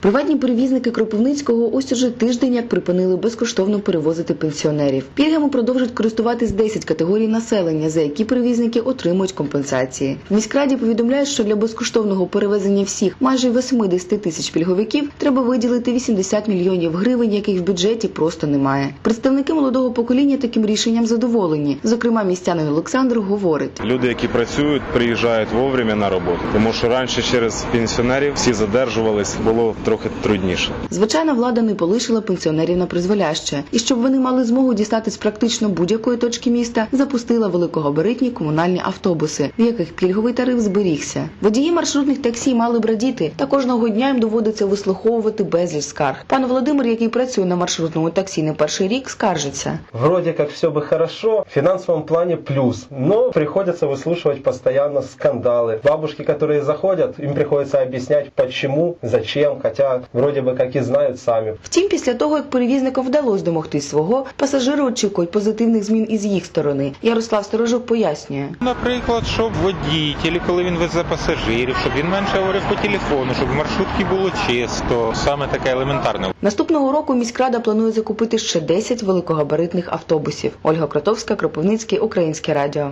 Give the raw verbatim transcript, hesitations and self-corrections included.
Приватні перевізники Кропивницького ось уже тиждень як припинили безкоштовно перевозити пенсіонерів. Пільгами продовжують користуватись десять категорій населення, за які перевізники отримують компенсації. В міськраді повідомляють, що для безкоштовного перевезення всіх майже вісімдесят тисяч пільговиків треба виділити вісімдесят мільйонів гривень, яких в бюджеті просто немає. Представники молодого покоління таким рішенням задоволені. Зокрема, містянин Олександр говорить: люди, які працюють, приїжджають вовремя на роботу, тому що раніше через пенсіонерів всі задержувались, було трохи трудніше. Звичайно, влада не полишила пенсіонерів на призволяще. І щоб вони мали змогу дістатись практично будь-якої точки міста, запустила великогабаритні комунальні автобуси, в яких пільговий тариф зберігся. Водії маршрутних таксі мали б радіти, та кожного дня їм доводиться вислуховувати безліч скарг. Пан Володимир, який працює на маршрутному таксі не перший рік, скаржиться. Вроде как все бы хорошо, в финансовом плане плюс, но приходится выслушивать постоянно скандалы. Бабушки, которые заходят, им приходится объяснять почему, зачем, хотя вроде бы как и знают сами. Втім, після того, як перевізникам вдалося домогтись свого, пасажири очікують позитивних змін із їх сторони. Ярослав Сторожук пояснює. Наприклад, щоб водій, коли він везе пасажирів, щоб він менше говорив по телефону, щоб в маршрутці було чисто. Саме таке елементарне. Наступного року міськрада планує закупити ще десять великогабаритних автобусів. Ольга Кротовська, Кропивницький, Українське радіо.